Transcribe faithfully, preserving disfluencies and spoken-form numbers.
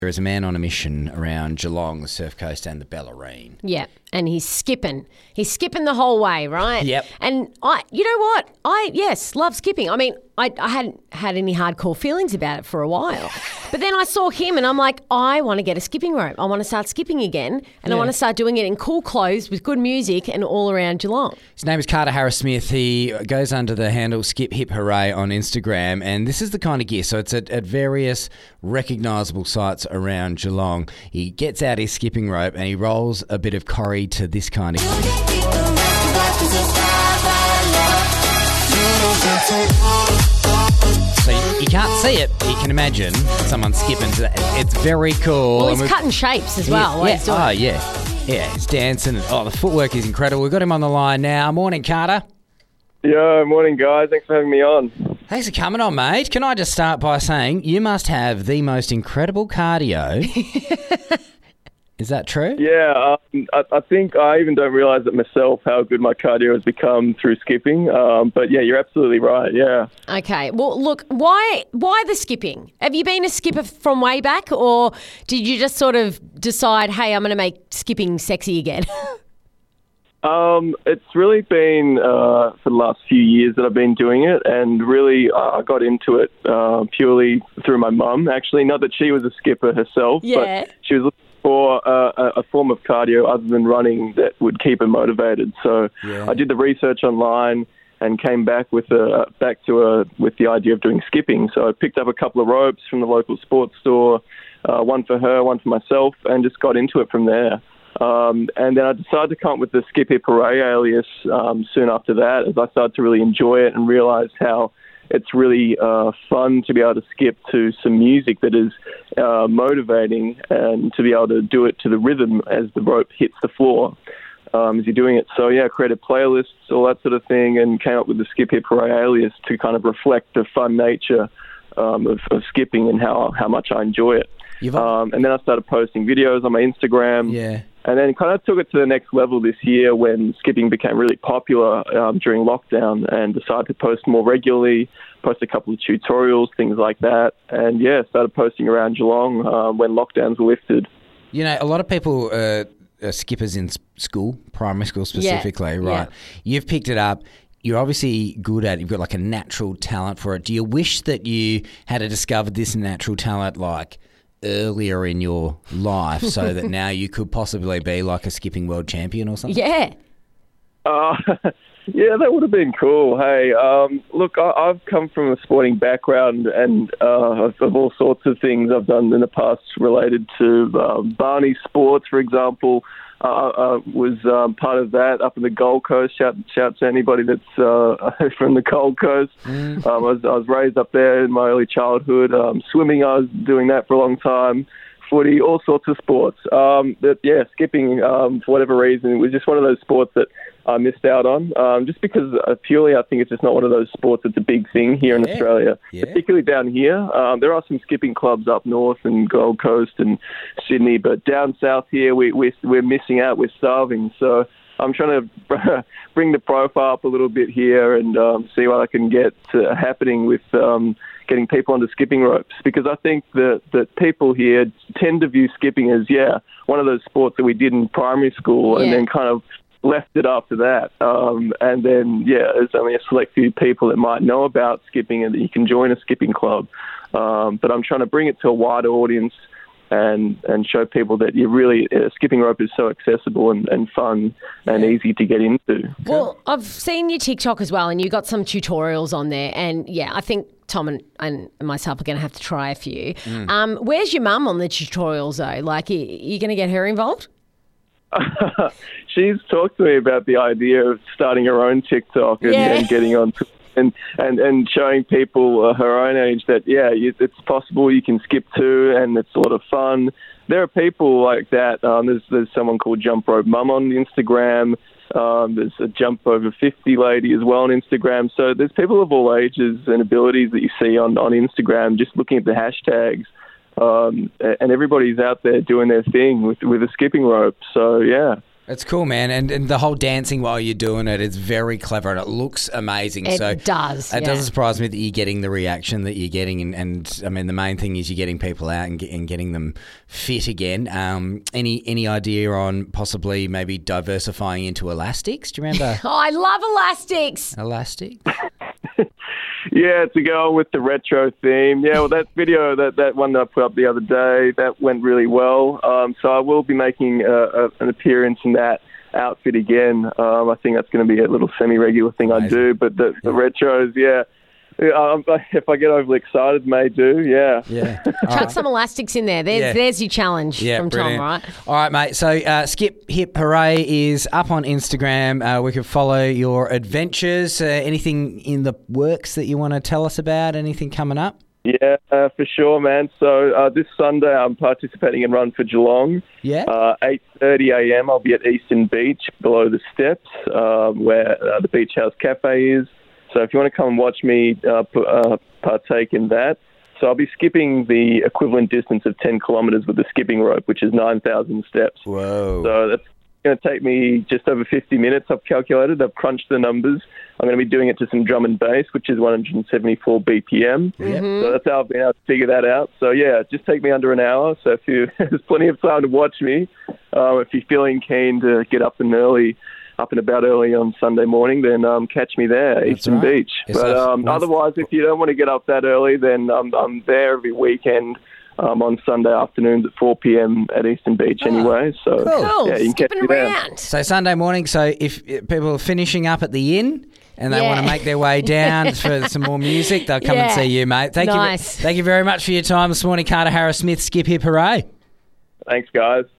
There is a man on a mission around Geelong, the Surf Coast and the Bellarine. Yeah, and he's skipping. He's skipping the whole way, right? Yep. And I, you know what? I, yes, love skipping. I mean, I, I hadn't had any hardcore feelings about it for a while. But then I saw him and I'm like, I want to get a skipping rope. I want to start skipping again and Yeah. I want to start doing it in cool clothes with good music and all around Geelong. His name is Carter Harris-Smith. He goes under the handle Skip Hip Hooray on Instagram, and this is the kind of gear. So it's at, at various recognisable sites around Geelong. He gets out his skipping rope and he rolls a bit of Corrie to this kind of gear. So you, you can't see it, but you can imagine someone skipping to that. It's very cool. Well, And he's we've- cutting shapes as well. while Yeah, he's doing oh, it. yeah. Yeah, he's dancing. Oh, the footwork is incredible. We've got him on the line now. Morning, Carter. Yo, morning guys. Thanks for having me on. Thanks for coming on, mate. Can I just start by saying you must have the most incredible cardio. Is that true? Yeah, um, I, I think I even don't realise it myself how good my cardio has become through skipping. Um, but yeah, you're absolutely right. Yeah. Okay. Well, look, why why the skipping? Have you been a skipper from way back, or did you just sort of decide, hey, I'm going to make skipping sexy again? Um, it's really been uh, for the last few years that I've been doing it, and really uh, I got into it uh, purely through my mum. Actually, not that she was a skipper herself, Yeah. but she was looking for uh, a, a form of cardio other than running that would keep her motivated. So Yeah. I did the research online and came back with a back to a with the idea of doing skipping. So I picked up a couple of ropes from the local sports store, uh, one for her, one for myself, and just got into it from there. Um, and then I decided to come up with the Skip Hip Hooray alias um, soon after that, as I started to really enjoy it and realize how it's really uh, fun to be able to skip to some music that is uh, motivating, and to be able to do it to the rhythm as the rope hits the floor um, as you're doing it. So yeah, I created playlists, all that sort of thing, and came up with the Skip Hip Hooray alias to kind of reflect the fun nature um, of, of skipping and how, how much I enjoy it. You've Um, and then I started posting videos on my Instagram. Yeah. And then kind of took it to the next level this year when skipping became really popular um, during lockdown, and decided to post more regularly, post a couple of tutorials, things like that. And yeah, started posting around Geelong uh, when lockdowns were lifted. You know, a lot of people uh, are skippers in s- school, primary school specifically, right? yeah. You've picked it up. You're obviously good at it. You've got like a natural talent for it. Do you wish that you had discovered this natural talent like earlier in your life so that now you could possibly be like a skipping world champion or something? Yeah. Uh, yeah, that would have been cool. Hey, um, look, I, I've come from a sporting background, and uh, of, of all sorts of things I've done in the past related to uh, Barney sports, for example. Uh, I was um, part of that up in the Gold Coast. Shout, shout to anybody that's uh, from the Gold Coast. Mm. Um, I, was, I was raised up there in my early childhood. Um, swimming, I was doing that for a long time. Footy, all sorts of sports. Um, but yeah, skipping, um, for whatever reason, it was just one of those sports that I missed out on. Um, just because uh, purely I think it's just not one of those sports that's a big thing here in Yeah. Australia, Yeah. particularly down here. Um, there are some skipping clubs up north and Gold Coast and Sydney, but down south here we, we, we're missing out, we're starving. So I'm trying to bring the profile up a little bit here and um, see what I can get uh, happening with um, getting people onto skipping ropes, because I think that, that people here tend to view skipping as, yeah, one of those sports that we did in primary school Yeah. and then kind of left it after that. Um, and then, yeah, there's only a select few people that might know about skipping and that you can join a skipping club. Um, but I'm trying to bring it to a wider audience and and show people that you really, uh, skipping rope is so accessible and, and fun and easy to get into. Well, I've seen your TikTok as well, and you got some tutorials on there. And yeah, I think Tom and, and myself are going to have to try a few. Mm. Um, where's your mum on the tutorials though? Like, are you going to get her involved? She's talked to me about the idea of starting her own TikTok and, Yeah. and getting on to, and, and, and showing people uh, her own age that, yeah, you, it's possible you can skip too, and it's a lot of fun. There are people like that. Um, there's, there's someone called Jump Rope Mum on Instagram. Um, there's a Jump Over fifty lady as well on Instagram. So there's people of all ages and abilities that you see on, on Instagram just looking at the hashtags. Um, and everybody's out there doing their thing with with a skipping rope. So, yeah. It's cool, man, and and the whole dancing while you're doing it is very clever and it looks amazing. It so does, It yeah. doesn't surprise me that you're getting the reaction that you're getting, and, and I mean the main thing is you're getting people out and, get, and getting them fit again. Um, any any idea on possibly maybe diversifying into elastics? Do you remember Oh, I love elastics. elastic? Yeah, to go with the retro theme. Yeah, well, that video, that, that one that I put up the other day, that went really well. Um, so I will be making a, a, an appearance in that outfit again. Um, I think that's going to be a little semi-regular thing I do. But the, the retros, yeah. Yeah, um, if I get overly excited, may do, yeah. Yeah. Chuck some elastics in there. There's Yeah. there's your challenge Yeah, from brilliant. Tom, right? All right, mate. So uh, Skip Hip Hooray is up on Instagram. Uh, we can follow your adventures. Uh, anything in the works that you want to tell us about? Anything coming up? Yeah, uh, for sure, man. So uh, this Sunday I'm participating in Run for Geelong. Yeah. Uh, eight thirty a.m. I'll be at Eastern Beach below the steps um, where uh, the Beach House Cafe is. So if you want to come and watch me uh, p- uh, partake in that. So I'll be skipping the equivalent distance of ten kilometres with the skipping rope, which is nine thousand steps. Whoa. So that's going to take me just over fifty minutes, I've calculated. I've crunched the numbers. I'm going to be doing it to some drum and bass, which is one hundred seventy-four B P M. Yep. So that's how I've been able to figure that out. So, yeah, just take me under an hour. So if you there's plenty of time to watch me. Um, if you're feeling keen to get up and early, up and about early on Sunday morning, then um, catch me there, That's Eastern right. Beach. Yes, but I've- um, once- otherwise, if you don't want to get up that early, then um, I'm there every weekend um, on Sunday afternoons at four p.m. at Eastern Beach anyway. So, Cool. Cool. yeah, you can catch Skipping me there. around. So Sunday morning, so if uh, people are finishing up at the inn and they Yeah. want to make their way down for some more music, they'll come Yeah. and see you, mate. Thank Nice. you. Thank you very much for your time this morning, Carter Harris Smith. Skip Hip Hooray. Thanks, guys.